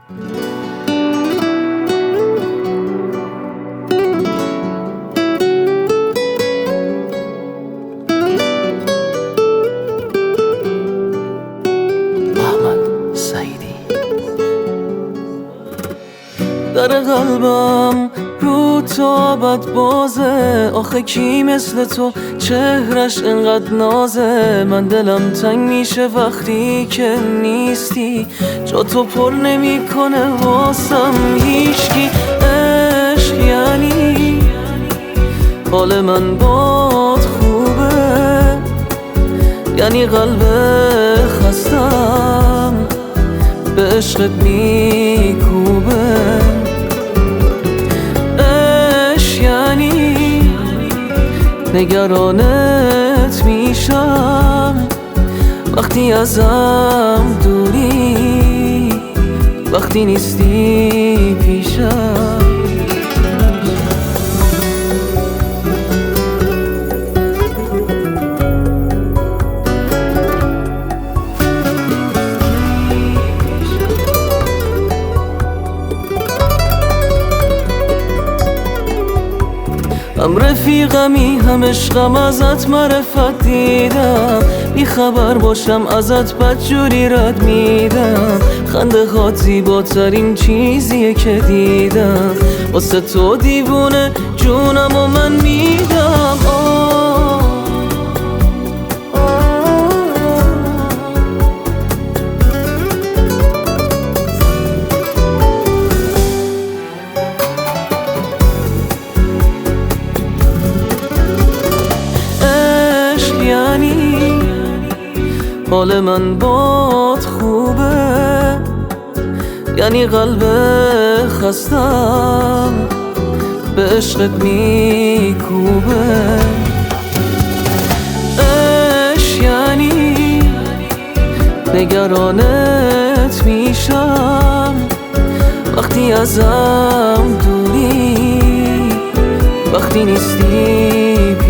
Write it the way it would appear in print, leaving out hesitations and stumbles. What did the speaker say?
در قلبم رو تا بد بازه، آخه کی مثل تو چهرش انقدر نازه. من دلم تنگ میشه وقتی که نیستی، جا تو پر نمیکنه واسم هیچکی. عشق یعنی حال من باد خوبه، یعنی قلب خستم به عشقت میکوبه. عشق یعنی نگرانت میشم وقتی ازم دوری، وقتی نیستی پیشم. هم رفیقمی هم عشقم، ازت معرفت دیدم، بی خبر باشم ازت بدجوری رد میدم. خنده هات زیباترین چیزیه که دیدم، واسه تو دیوونه جونم و من میدم. حال من باد خوبه، یعنی قلب خستم به عشقت میکوبه. عشق یعنی نگرانت میشم وقتی ازم دوری، وقتی نیستی